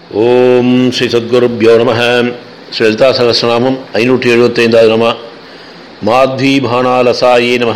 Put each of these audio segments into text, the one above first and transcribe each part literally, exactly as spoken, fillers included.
ஓம் ஸ்ரீ சத்குருப்யோ நம. ஸ்ரீ லலிதா சகஸ்ரநாமம் ஐநூற்றி எழுபத்தைந்தாவது நம. மாத்வி பானாலசாயே நம.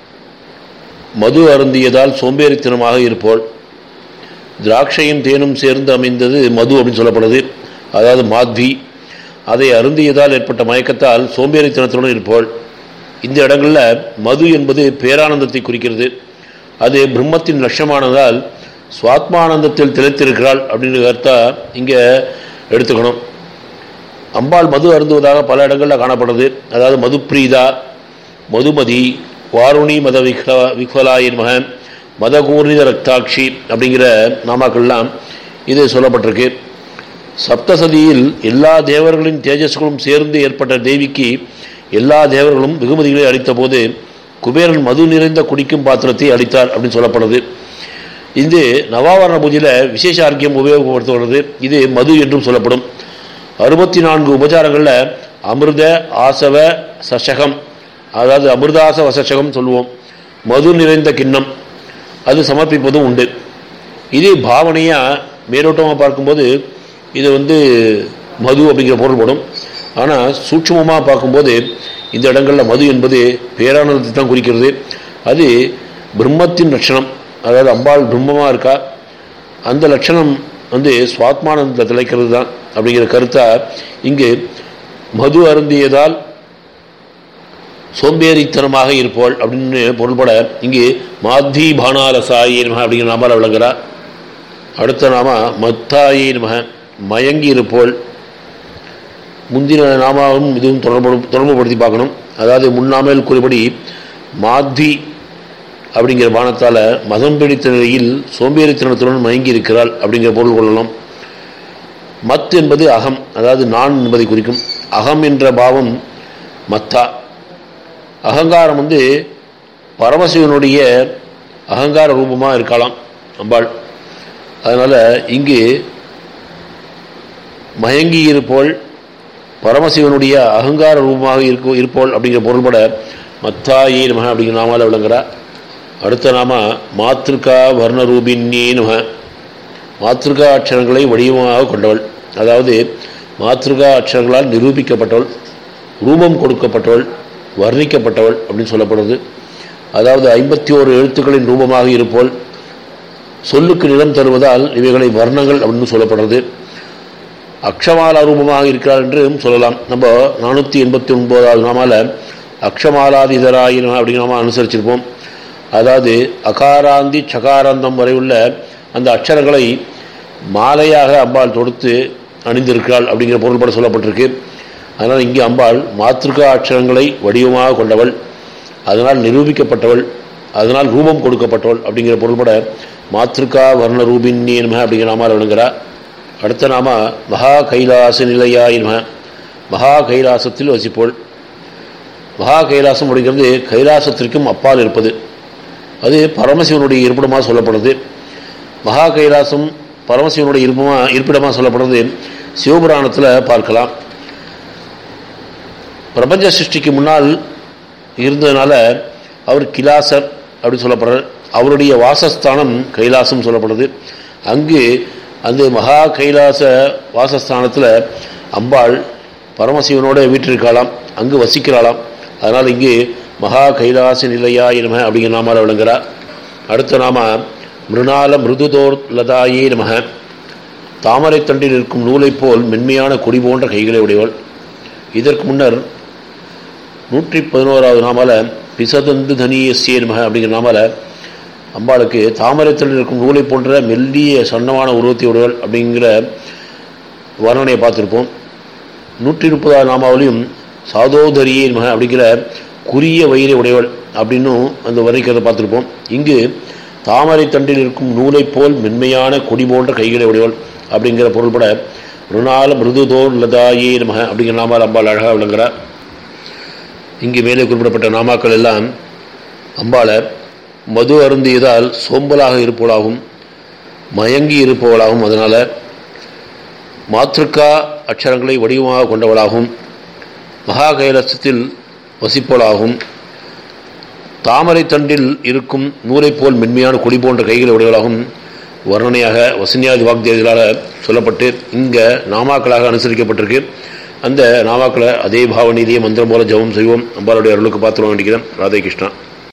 மது அருந்தியதால் சோம்பேறித்தனமாக இருப்போல். திராட்சையும் தேனும் சேர்ந்து அமைந்தது மது அப்படின்னு சொல்லப்படுது. அதாவது மாத்வி. அதை அருந்தியதால் ஏற்பட்ட மயக்கத்தால் சோம்பேறித்தனத்துடன் இருப்போல். இந்த இடங்களில் மது என்பது பேரானந்தத்தை குறிக்கிறது. அது பிரம்மத்தின் லட்சமானதால் சுவாத்மானந்தத்தில் திளைத்திருக்கிறாள் அப்படின்ற கருத்தா இங்கே எடுத்துக்கணும். அம்பாள் மது அருந்துவதாக பல இடங்களில் காணப்படுது. அதாவது மதுப்பிரீதா, மதுமதி, வாருணி மத விக்ல விக்வலாயின் மகன், மதகூர்ணித ரக்தாட்சி அப்படிங்கிற நாமாக்கள்லாம் இது சொல்லப்பட்டிருக்கு. சப்தசதியில் எல்லா தேவர்களின் தேஜஸ்களும் சேர்ந்து ஏற்பட்ட தேவிக்கு எல்லா தேவர்களும் வெகுமதிகளை அளித்த போது குபேரன் மது நிறைந்த குடிக்கும் பாத்திரத்தை அளித்தார் அப்படின்னு சொல்லப்படுது. இது நவாவரண பூஜையில் விசேஷ ஆர்க்கியம் உபயோகப்படுத்துவது. இது மது என்றும் சொல்லப்படும். அறுபத்தி நான்கு உபச்சாரங்களில் அமிர்த ஆசவ சசகம், அதாவது அமிர்தாச வசசகம் சொல்லுவோம். மது நிறைந்த கிண்ணம் அது சமர்ப்பிப்பதும் உண்டு. இது பாவனையாக மேலோட்டமாக பார்க்கும்போது இது வந்து மது அப்படிங்கிற பொருள்படும். ஆனால் சூட்சமமாக பார்க்கும்போது இந்த இடங்களில் மது என்பது பேரானந்தத்தை தான் குறிக்கிறது. அது பிரம்மத்தின் லட்சணம். அதாவது அம்பாள் பிரம்மமாக இருக்கா, அந்த லட்சணம் வந்து சுவாத்மானந்தத்தை திளைக்கிறது தான் அப்படிங்கிற கருத்தா இங்கு மது அருந்தியதால் சோம்பேறித்தனமாக இருப்போள் அப்படின்னு பொருள்பட இங்கு மாத்வி பானாலசாயே நம அப்படிங்கிற நாமால் விளங்குகிறார். அடுத்த நாம மத்தாயே நம, மயங்கி இருப்போள். முந்தின நாமாவும் இதுவும் தொடர்பு தொடர்புபடுத்தி பார்க்கணும். அதாவது முன்னாமல் குறிப்படி மாத்வி அப்படிங்கிற பானத்தால் மதம் பிடித்த நிலையில் சோம்பேறித்தனத்துடன் மயங்கி இருக்கிறாள் அப்படிங்கிற பொருள் கொள்ளலாம். மத் என்பது அகம், அதாவது நான் என்பதை குறிக்கும். அகம் என்ற பாவம் மத்தா. அகங்காரம் வந்து பரமசிவனுடைய அகங்கார ரூபமாக இருக்கலாம் அம்பாள். அதனால் இங்கு மயங்கி இருப்போல் பரமசிவனுடைய அகங்கார ரூபமாக இருக்க இருப்போல் அப்படிங்கிற பொருள்பட மத்தாயே நம அப்படிங்கிற நாமால் விளங்குகிறார். அடுத்த நாம மாத்ருகா வர்ணரூபின்யே நம. மாத்ருகா அக்ஷரங்களை வடிவமாக கொண்டவள், அதாவது மாத்ருகா அக்ஷரங்களால் நிரூபிக்கப்பட்டவள், ரூபம் கொடுக்கப்பட்டவள், வர்ணிக்கப்பட்டவள் அப்படின்னு சொல்லப்படுது. அதாவது ஐம்பத்தி ஓரு எழுத்துக்களின் ரூபமாக இருப்போல் சொல்லுக்கு நிலம் தருவதால் இவைகளை வர்ணங்கள் அப்படின்னு சொல்லப்படுறது. அக்ஷமாலா ரூபமாக இருக்கிறார் என்றும் சொல்லலாம். நம்ம நானூற்றி எண்பத்தி ஒன்பதாவது நாமால அக்ஷமாலாதிதராயின அப்படிங்கிற நாம அனுசரிச்சிருப்போம். அதாவது அகாராந்தி சகாராந்தம் வரை உள்ள அந்த அக்ஷரங்களை மாலையாக அம்பாள் தொடுத்து அணிந்திருக்கிறாள் அப்படிங்கிற பொருள்பட சொல்லப்பட்டிருக்கு. அதனால் இங்கே அம்பாள் மாத்ருகா அக்ஷரங்களை வடிவமாக கொண்டவள், அதனால் நிரூபிக்கப்பட்டவள், அதனால் ரூபம் கொடுக்கப்பட்டவள் அப்படிங்கிற பொருள்பட மாத்ருகா வர்ண ரூபின்யே நம அப்படிங்கிற நாமால் விளங்குகிறார். அடுத்த நாம மகா கைலாச நிலையாய் நம. மகா கைலாசத்தில் வசிப்போள். மகா கைலாசம் அப்படிங்கிறது கைலாசத்திற்கும் அப்பால் இருப்பது. அது பரமசிவனுடைய இருப்பிடமாக சொல்லப்படுறது. மகா கைலாசம் பரமசிவனுடைய இருப்பமாக இருப்பிடமாக சொல்லப்படுறது சிவபுராணத்தில் பார்க்கலாம். பிரபஞ்ச சிருஷ்டிக்கு முன்னால் இருந்ததுனால அவர் கிலாசர் அப்படின்னு சொல்லப்படுறார். அவருடைய வாசஸ்தானம் கைலாசம் சொல்லப்படுது. அங்கு அந்த மகா கைலாச வாசஸ்தானத்தில் அம்பாள் பரமசிவனோட வீட்டிற்காலாம், அங்கு வசிக்கிறாளாம். அதனால் இங்கு மகா கைலாச நிலையாய் நம அப்படிங்கிற நாமால் விளங்குகிறார். அடுத்த நாம மிருணால மிருதுதோர் லதாயே நம. தாமரை தண்டில் இருக்கும் நூலை போல் மென்மையான கொடி போன்ற கைகளை உடையவள். இதற்கு முன்னர் நூற்றி பதினோராவது நாமால பிசதந்து தனியசியே நம அப்படிங்கிற நாமால அம்பாளுக்கு தாமரை தண்டில் இருக்கும் நூலை போன்ற மெல்லிய சன்னமான உருவத்தை உடையவள் அப்படிங்கிற வர்ணனையை பார்த்துருப்போம். நூற்றி முப்பதாவது நாமாவிலையும் சாதோதரியே நம அப்படிங்கிற குறிய வயிறை உடையவள் அப்படின்னும் அந்த வர்ணிக்கிறத பார்த்துருப்போம். இங்கு தாமரை தண்டில் இருக்கும் நூலை போல் மென்மையான கொடி போன்ற கைகளை உடையவள் அப்படிங்கிற பொருள்பட ருணால மிருதுதோர் லதாயே நம அப்படிங்கிற நாமால் அம்பாள் அழகாக விளங்குகிறார். இங்கு மேலே குறிப்பிடப்பட்ட நாமாக்கள் எல்லாம் அம்பாளை மது அருந்தியதால் சோம்பலாக இருப்பவளாகவும் மயங்கி இருப்பவளாகவும், அதனால் மாத்ருக்கா அக்ஷரங்களை வடிவமாக கொண்டவளாகவும் மகா கைலாசத்தில் வசிப்பவளாகவும் தாமரை தண்டில் இருக்கும் நூலை போல் மென்மையான கொடி போன்ற கைகளை உடையவளாகவும் வர்ணனையாக வசன்யாதி வாக்தேவர்களால் சொல்லப்பட்டு இங்கே நாமாக்களாக அனுசரிக்கப்பட்டிருக்கு. அந்த நாமாக்களை அதே பாவனையிலேயே மந்திரம் போல ஜபம் செய்வோம். அம்பாளுடைய அருளுக்கு பாத்திரம் வேண்டிக்கிறேன். ராதே கிருஷ்ணா.